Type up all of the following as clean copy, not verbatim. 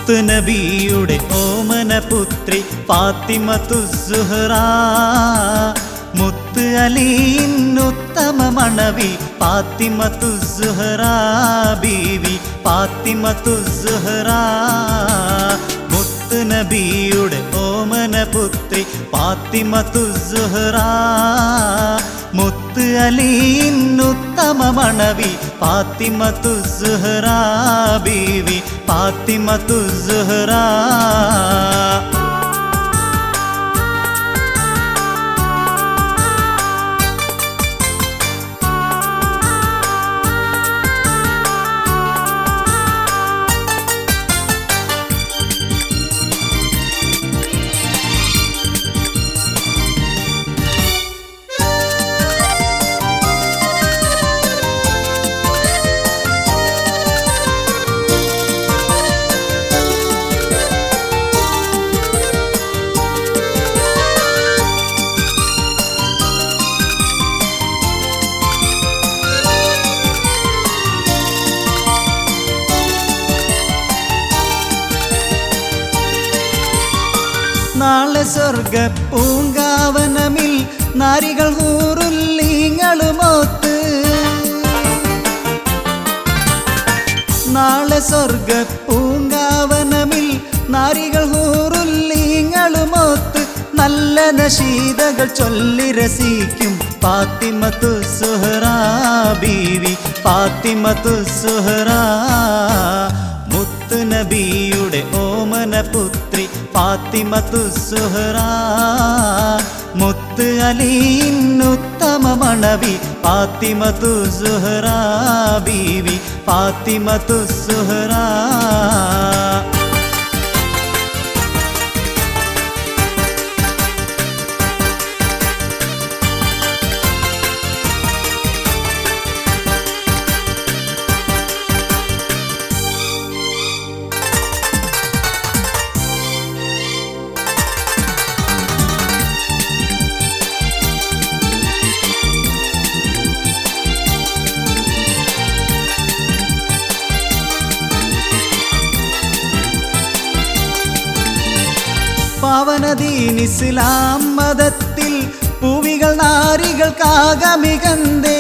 മുത്ത് നബിയുടെ ഓമന പുത്രി ഫാത്തിമത്തു സുഹ്റ, മുത്ത് അലിയിന്നുത്തമ മണവി ഫാത്തിമത്തു സുഹ്റ ബീവി ഫാത്തിമത്തു സുഹ്റ. മുത്ത് നബിയുടെ ഓമന പുത്രി ഫാത്തിമത്തു സുഹ്റ, മുത്ത് അലിയിന്നുത്തമ മണവി ഫാത്തിമത്തു സുഹ്റ ബീവി ഫാത്തിമത്തു സുഹ്റ. നാളെ സ്വർഗ പൂങ്കാവനമിൽ നാരികൾ ഹൂറുല്ലീങ്ങളുമൊത്ത്, നാളെ സ്വർഗ പൂങ്കാവനമിൽ നാരികൾ ഹൂറുല്ലീങ്ങളുമൊത്ത് നല്ല നശീദകൾ ചൊല്ലി രസിക്കും ഫാത്തിമത്തു സുഹ്റ ബീവി ഫാത്തിമത്തു സുഹ്റ. മുത്ത് നബിയുടെ ഓമന പുത്രി ഫാത്തിമത്തു സുഹ്റ, മുത്ത് അലിയിന്നുത്തമ മണവി ഫാത്തിമത്തു സുഹ്റ ബീവി ഫാത്തിമത്തു സുഹ്റ. പാവനദീൻ ഇസ്ലാം മതത്തിൽ പൂവികൾ നാരികൾക്കാകമികന്തേ,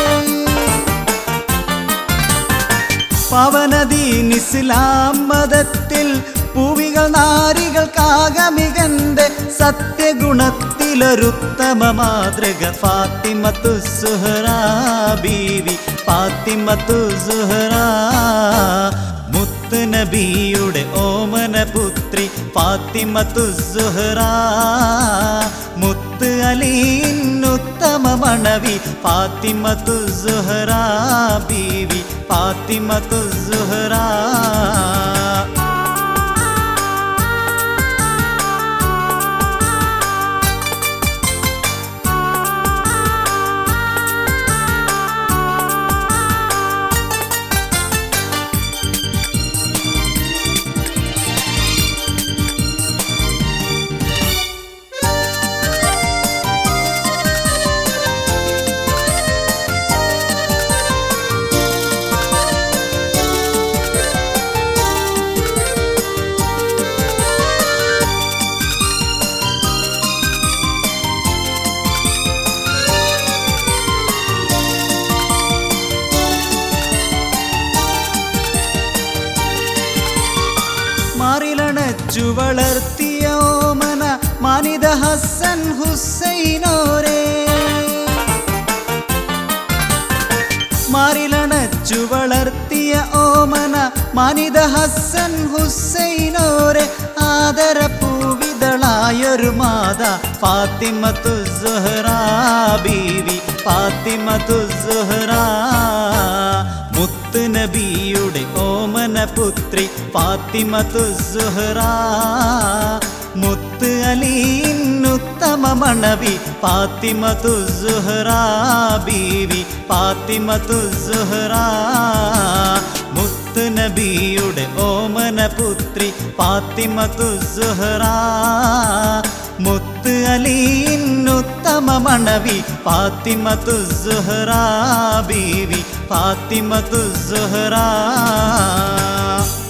പാവനദീൻ ഇസ്ലാം മതത്തിൽ പൂവികൾ നാരികൾക്കാകമികന്തേ. സത്യഗുണത്തിലൊരുത്തമ മാതൃക ഫാത്തിമത്തു സുഹ്റ ബീവി ഫാത്തിമത്തു സുഹ്റ. മുത്ത് നബിയുടെ ഓമന പുത്രി ഫാത്തിമത്തു സുഹ്റ, മുത്ത് അലിയിന്നുത്തമ മണവി ഫാത്തിമത്തു സുഹ്റ ബീവി ഫാത്തിമത്തു സുഹ്റ. മാറിലണച്ചു വളർത്തിയ ഓമന മാനിത ഹസ്സൻ ഹുസൈനോരേ, മാറിലണച്ചു വളർത്തിയ ഓമന മാനിത ഹസ്സൻ ഹുസൈനോരേ. ആദര പൂവിതളായൊരു മാത ഫാത്തിമത്തു സുഹ്റ ബീവി ഫാത്തിമത്തു സുഹ്റ. മുത്ത് നബിയുടെ ഓമന പുത്രി ഫാത്തിമത്തു സുഹ്റ, മുത്ത് അലിയിന്നുത്തമ മണവി ഫാത്തിമത്തു സുഹ്റ ബീവി ഫാത്തിമത്തു സുഹ്റ. മുത്ത് നബിയുടെ ഓമന പുത്രി ഫാത്തിമത്തു സുഹ്റ, മുത്ത് അലിയിന്നുത്തമ മണവി ഫാത്തിമത്തു സുഹ്റ ബീവി ഫാത്തിമത്തു സുഹ്റ.